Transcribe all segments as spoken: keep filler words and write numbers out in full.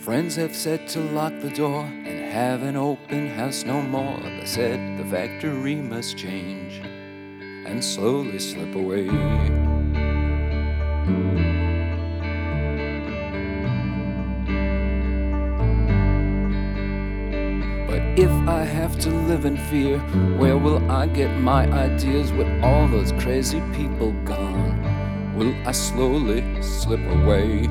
Friends have said to lock the door and have an open house no more. They said the factory must change and slowly slip away. But if I have to live in fear, where will I get my ideas with all those crazy people gone? Will I slowly slip away?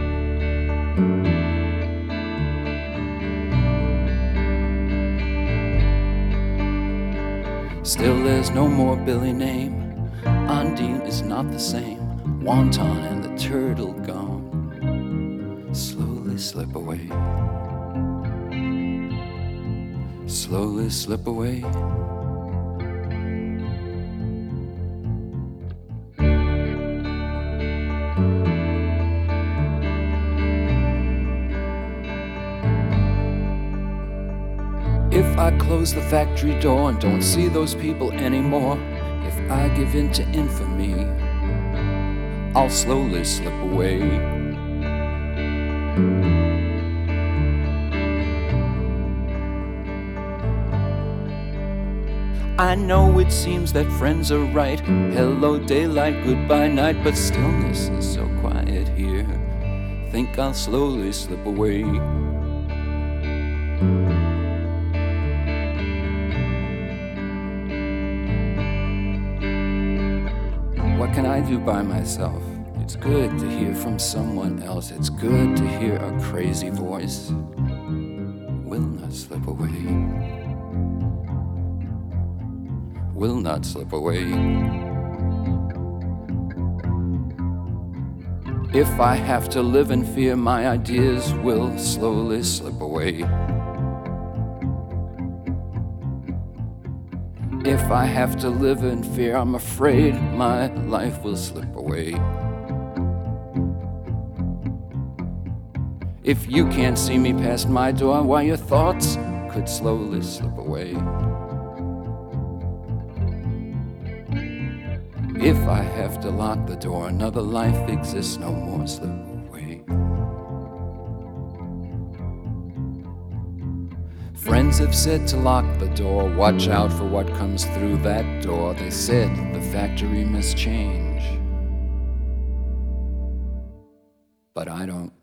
Still there's no more Billy name. Undine is not the same. Wonton and the turtle gone. Slowly slip away. Slowly slip away. If I close the factory door and don't see those people anymore, if I give in to infamy, I'll slowly slip away. I know it seems that friends are right. Hello daylight, goodbye night, but stillness is so quiet here. Think I'll slowly slip away. What can I do by myself? It's good to hear from someone else. It's good to hear a crazy voice. Will not slip away. Will not slip away. If I have to live in fear, my ideas will slowly slip away. If I have to live in fear, I'm afraid my life will slip away. If you can't see me past my door, why your thoughts could slowly slip away. If I have to lock the door, another life exists no more, slip away. Friends have said to lock the door, watch out for what comes through that door. They said the factory must change, but I don't